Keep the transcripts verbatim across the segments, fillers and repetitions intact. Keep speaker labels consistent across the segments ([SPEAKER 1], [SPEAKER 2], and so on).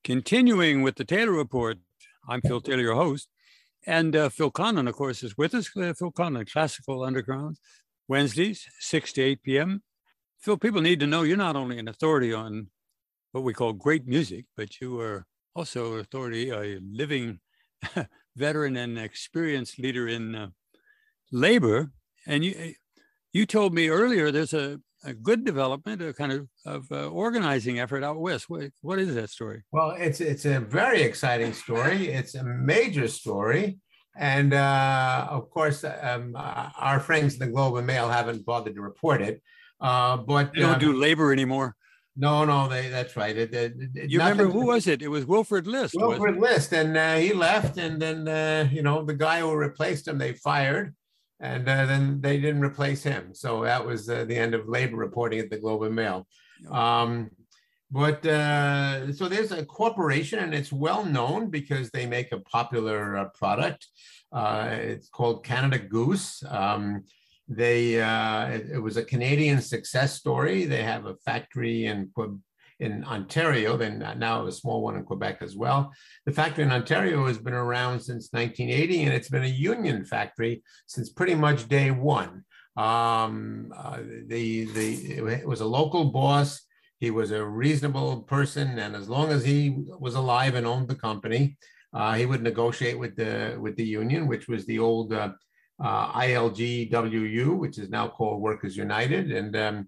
[SPEAKER 1] Continuing with the Taylor Report, I'm Phil Taylor, your host, and uh, Phil Conlon, of course, is with us. Uh, Phil Conlon, Classical Underground, Wednesdays, six to eight p.m. Phil, people need to know you're not only an authority on what we call great music, but you are also an authority, a living veteran and experienced leader in uh, labor. And you you told me earlier there's a a good development, a kind of, of uh, organizing effort out west. What, what is that story?
[SPEAKER 2] Well, it's it's a very exciting story. It's a major story. And uh, of course, um, our friends in the Globe and Mail haven't bothered to report it. Uh, but
[SPEAKER 1] they don't
[SPEAKER 2] um,
[SPEAKER 1] do labor anymore.
[SPEAKER 2] No, no, they, that's right. It, it, it,
[SPEAKER 1] you remember, who was it? It was Wilfred List.
[SPEAKER 2] Wilfred List. And uh, he left. And then, uh, you know, the guy who replaced him, they fired. And uh, then they didn't replace him. So that was uh, the end of labor reporting at the Globe and Mail. Um, but uh, so there's a corporation, and it's well known because they make a popular uh, product. Uh, it's called Canada Goose. Um, they uh, it, it was a Canadian success story. They have a factory in in Ontario, then now a small one in Quebec as well. The factory in Ontario has been around since nineteen eighty, and it's been a union factory since pretty much day one. Um, uh, the, the, it was a local boss. He was a reasonable person, and as long as he was alive and owned the company, uh, he would negotiate with the, with the union, which was the old uh, uh, I L G W U, which is now called Workers United. And um,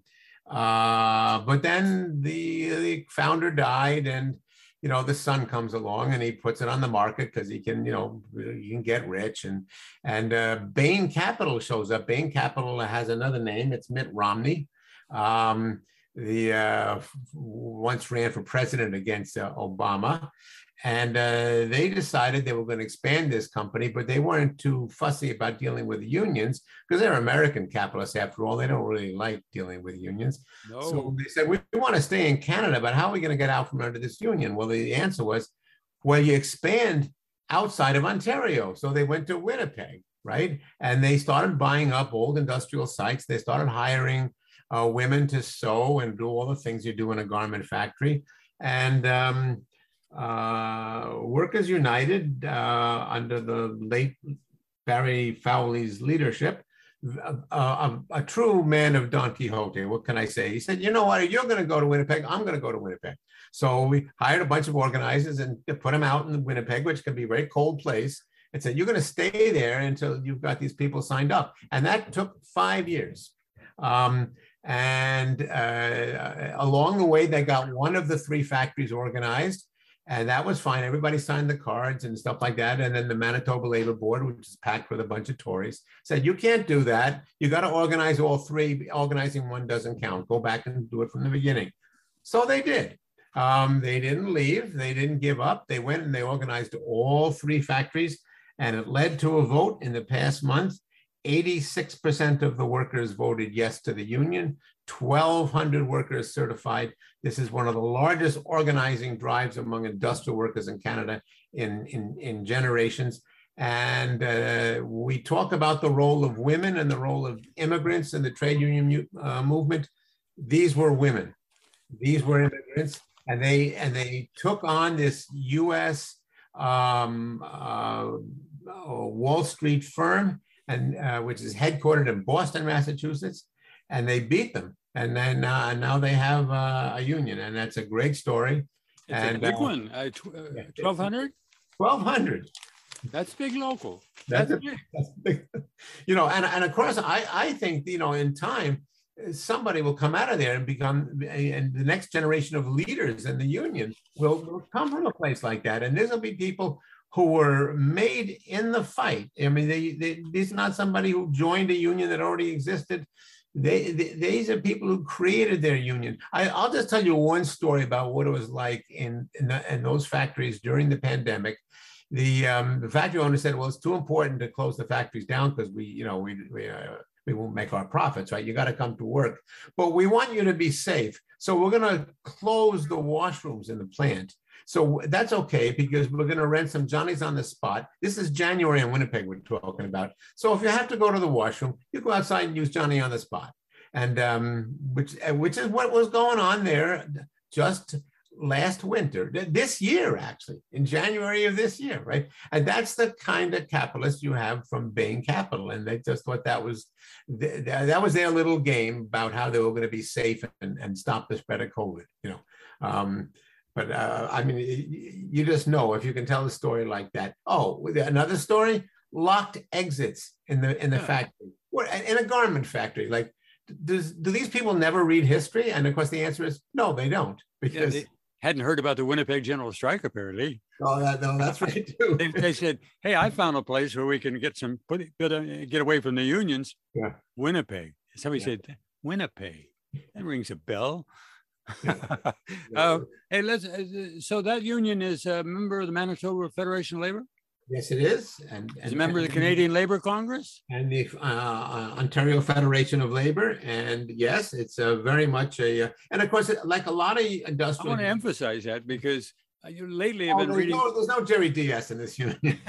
[SPEAKER 2] Uh, but then the, the founder died, and, you know, the son comes along and he puts it on the market because he can, you know, you can get rich. And, and uh, Bain Capital shows up. Bain Capital has another name. It's Mitt Romney. Um, the uh, once ran for president against uh, Obama. And uh, they decided they were going to expand this company, but they weren't too fussy about dealing with the unions because they're American capitalists after all. They don't really like dealing with unions. No. So they said, we, we want to stay in Canada, but how are we going to get out from under this union? Well, the answer was, well, you expand outside of Ontario. So they went to Winnipeg, right? And they started buying up old industrial sites. They started hiring uh, women to sew and do all the things you do in a garment factory. And um, Uh, Workers United, uh, under the late Barry Fowley's leadership, a, a, a true man of Don Quixote, what can I say? He said, you know what, if you're going to go to Winnipeg, I'm going to go to Winnipeg. So we hired a bunch of organizers and put them out in Winnipeg, which can be a very cold place, and said, you're going to stay there until you've got these people signed up. And that took five years. Um, and uh, along the way, they got one of the three factories organized. And that was fine. Everybody signed the cards and stuff like that. And then the Manitoba Labor Board, which is packed with a bunch of Tories, said, you can't do that. You got to organize all three. Organizing one doesn't count. Go back and do it from the beginning. So they did. Um, they didn't leave. They didn't give up. They went and they organized all three factories. And it led to a vote in the past month. eighty-six percent of the workers voted yes to the union. twelve hundred workers certified. This is one of the largest organizing drives among industrial workers in Canada in, in, in generations. And uh, we talk about the role of women and the role of immigrants in the trade union uh, movement. These were women. These were immigrants. And they, and they took on this U S um, uh, Wall Street firm, and uh, which is headquartered in Boston, Massachusetts. And they beat them, and then uh, now they have uh, a union, and that's a great story.
[SPEAKER 1] It's and, a big uh, one. Uh, twelve hundred.
[SPEAKER 2] Twelve hundred.
[SPEAKER 1] That's big local.
[SPEAKER 2] That's,
[SPEAKER 1] that's
[SPEAKER 2] a, big. That's big. You know, and and of course, I I think, you know, in time, somebody will come out of there and become, and the next generation of leaders in the union will, will come from a place like that, and there's will be people who were made in the fight. I mean, they, they these are not somebody who joined a union that already existed. They, they, these are people who created their union. I, I'll just tell you one story about what it was like in, in, the, in those factories during the pandemic. The, um, the factory owner said, well, it's too important to close the factories down because we, you know, we, we, uh, we won't make our profits, right? You got to come to work. But we want you to be safe. So we're going to close the washrooms in the plant. So that's okay, because we're going to rent some Johnny's on the spot. This is January in Winnipeg we're talking about. So if you have to go to the washroom, you go outside and use Johnny on the spot. And um, which, which is what was going on there just last winter, this year, actually, in January of this year, right? And that's the kind of capitalist you have from Bain Capital. And they just thought that was, that was their little game about how they were going to be safe and, and stop the spread of COVID, you know. Um, but uh, I mean, you just know if you can tell a story like that. Oh, another story, locked exits in the in the yeah. factory, in a garment factory. Like, does do these people never read history? And of course, the answer is no, they don't, because
[SPEAKER 1] yeah, they hadn't heard about the Winnipeg General Strike apparently.
[SPEAKER 2] Oh, that, no, that's right too.
[SPEAKER 1] they, they said, "Hey, I found a place where we can get some put, get, get away from the unions."
[SPEAKER 2] Yeah,
[SPEAKER 1] Winnipeg. Somebody yeah. said, "Winnipeg." That rings a bell. Yeah.
[SPEAKER 2] Yeah.
[SPEAKER 1] uh, hey, let's. Uh, so that union is a member of the Manitoba Federation of Labor.
[SPEAKER 2] Yes, it is. And,
[SPEAKER 1] Is
[SPEAKER 2] and
[SPEAKER 1] a member
[SPEAKER 2] and,
[SPEAKER 1] of the Canadian Labor Congress
[SPEAKER 2] and the uh, Ontario Federation of Labor. And yes, it's a very much a, and of course, like a lot of industrial.
[SPEAKER 1] I want to emphasize that because you lately have
[SPEAKER 2] oh,
[SPEAKER 1] been
[SPEAKER 2] there's
[SPEAKER 1] reading.
[SPEAKER 2] No, there's no Jerry Dias in this union.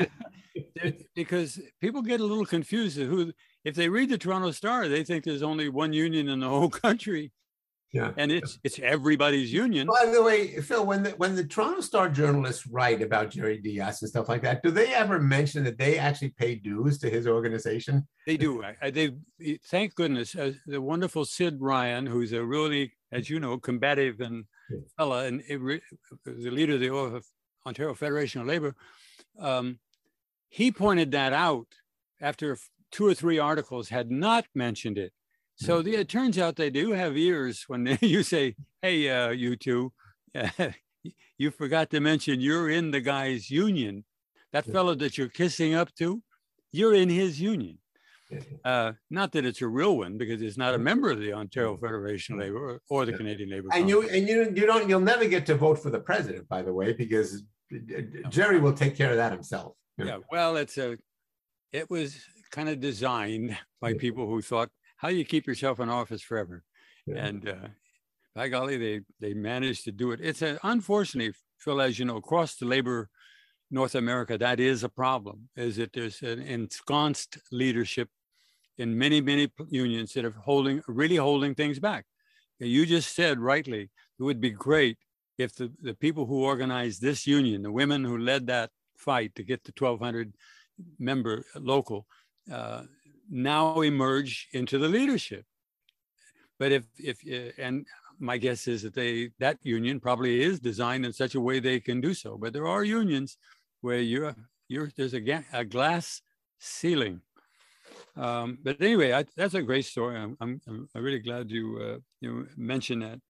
[SPEAKER 1] Because people get a little confused. Who, if they read the Toronto Star, they think there's only one union in the whole country.
[SPEAKER 2] Yeah,
[SPEAKER 1] and it's it's everybody's union.
[SPEAKER 2] By the way, Phil, when the when the Toronto Star journalists write about Jerry Dias and stuff like that, do they ever mention that they actually pay dues to his organization?
[SPEAKER 1] They do. I, they thank goodness. Uh, the wonderful Sid Ryan, who's a really, as you know, combative and fella, and it, the leader of the Ontario Federation of Labor, um, he pointed that out after two or three articles had not mentioned it. So the, it turns out they do have ears when you say, "Hey, uh, you two, uh, you forgot to mention you're in the guy's union. That fellow that you're kissing up to, you're in his union." Uh, not that it's a real one, because it's not a member of the Ontario Federation of Labor or, or the Canadian Labor
[SPEAKER 2] And
[SPEAKER 1] Congress.
[SPEAKER 2] you and you you don't you'll never get to vote for the president, by the way, because Jerry will take care of that himself.
[SPEAKER 1] Yeah, well, it's a it was kind of designed by people who thought, how do you keep yourself in office forever? Yeah. And uh, by golly, they they managed to do it. It's a, unfortunately, Phil, as you know, across the labor North America, that is a problem, is that there's an ensconced leadership in many, many unions that are holding, really holding things back. You just said rightly, it would be great if the, the people who organized this union, the women who led that fight to get the twelve hundred member local, uh, now emerge into the leadership. But if, if, and my guess is that they, that union probably is designed in such a way they can do so. But there are unions where you're, you're there's a, a glass ceiling. Um, but anyway, I, that's a great story. I'm, I'm, I'm really glad you, uh, you mentioned that.